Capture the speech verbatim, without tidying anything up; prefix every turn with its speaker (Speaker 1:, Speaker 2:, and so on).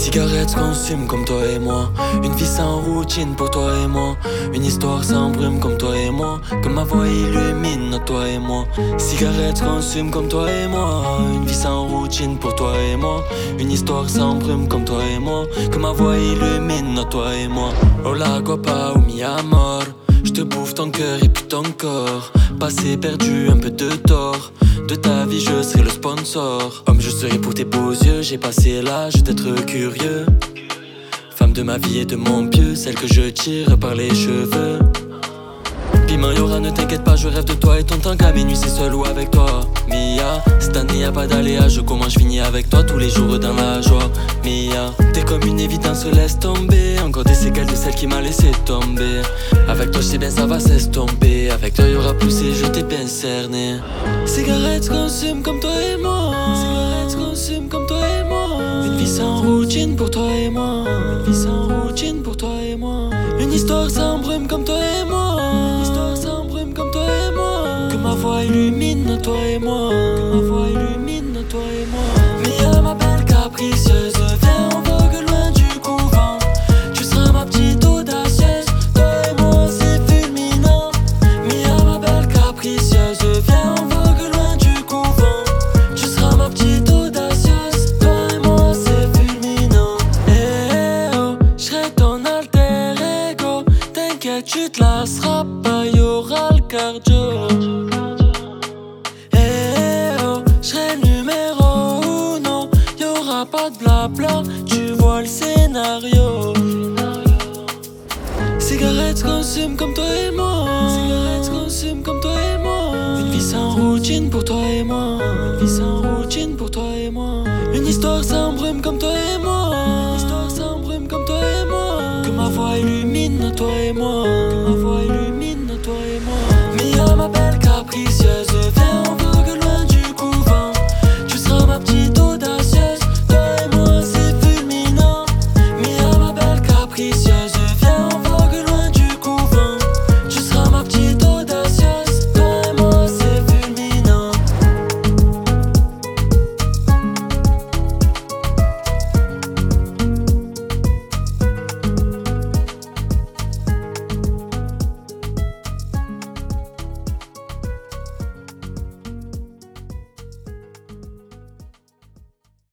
Speaker 1: Cigarettes consument comme toi et moi. Une vie sans routine pour toi et moi. Une histoire sans brume comme toi et moi. Que ma voix illumine toi et moi. Cigarettes consument comme toi et moi. Une vie sans routine pour toi et moi. Une histoire sans brume comme toi et moi. Que ma voix illumine toi et moi. Hola guapa ou mi amor. J'te bouffe ton cœur et puis ton corps. Passé perdu, un peu de tort. De ta vie je serai le sponsor. Homme je serai pour tes beaux yeux. J'ai passé l'âge d'être curieux. Femme de ma vie et de mon pieu. Celle que je tire par les cheveux. Piment y'aura, ne t'inquiète pas, je rêve de toi et ton temps qu'à minuit c'est seul ou avec toi. Mia, cette année y'a pas d'aléa, je commence, je finis avec toi tous les jours dans la joie. Mia, t'es comme une évidence, laisse tomber. Encore des séquelles de celle qui m'a laissé tomber. Avec toi je sais bien ça va s'estomper. Avec toi y'aura plus et je t'ai bien cerné. Cigarettes consument comme toi et moi. Cigarettes consument comme toi et moi. Une vie sans routine pour toi et moi. Une vie sans routine pour toi et moi. Une histoire sans brume comme toi et moi. Une histoire sans brume comme toi et moi. Que ma voix illumine toi et moi. Que ma voix illumine toi et moi. Mia ma belle capricieuse, viens on vogue loin du couvent. Tu seras ma petite audacieuse. Toi et moi c'est fulminant. Mia ma belle capricieuse, viens on vogue loin du couvent. Tu seras ma petite audacieuse. Toi et moi c'est fulminant. Eh oh, j'serai ton alter ego. T'inquiète tu te lasseras pas, y'aura le cardio. Eh oh, j'serai numéro uno. Y'aura pas de blabla, tu vois le scénario. Cigarettes consument comme toi et moi. Cigarettes consument comme toi et moi. Une vie sans routine pour toi et moi. Une vie sans routine pour toi et moi. Une histoire sans brume comme toi et moi. Une histoire sans brume comme toi et moi. Que ma voix illumine toi et moi. Que ma voix illumine